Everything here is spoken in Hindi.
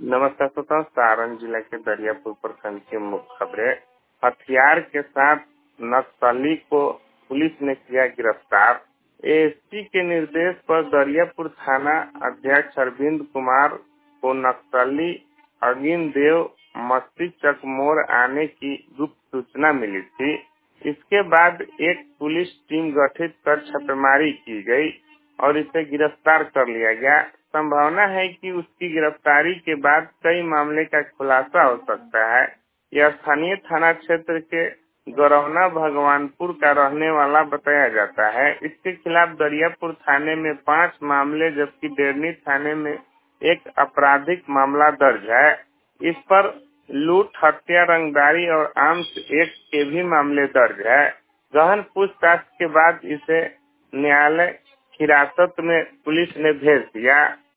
नमस्कार श्रोताओं, सारण जिला के दरियापुर प्रखंड की मुख्य खबरें। हथियार के साथ नक्सली को पुलिस ने किया गिरफ्तार। एएसपी के निर्देश पर दरियापुर थाना अध्यक्ष अरविंद कुमार को नक्सली अगिन देव मस्ती चक मोड़ आने की गुप्त सूचना मिली थी। इसके बाद एक पुलिस टीम गठित कर छापेमारी की गई और इसे गिरफ्तार कर लिया गया। संभावना है कि उसकी गिरफ्तारी के बाद कई मामले का खुलासा हो सकता है। यह स्थानीय थाना क्षेत्र के गरौना भगवानपुर का रहने वाला बताया जाता है। इसके खिलाफ दरियापुर थाने में 5 मामले जबकि डेरनी थाने में एक आपराधिक मामला दर्ज है। इस पर लूट, हत्या, रंगदारी और आर्म्स एक्ट के भी मामले दर्ज है। गहन पूछताछ के बाद इसे न्यायालय हिरासत में पुलिस ने भेज दिया।